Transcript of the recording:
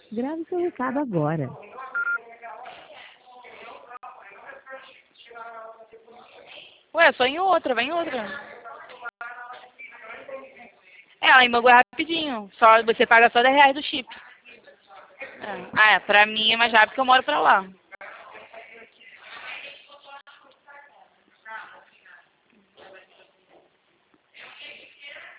Grave seu recado agora. Ué, só em outra, vai em outra. É, lá em Bangu é rapidinho. Só, você paga só R$10 do chip. É. Ah, é, pra mim é mais rápido que eu moro pra lá.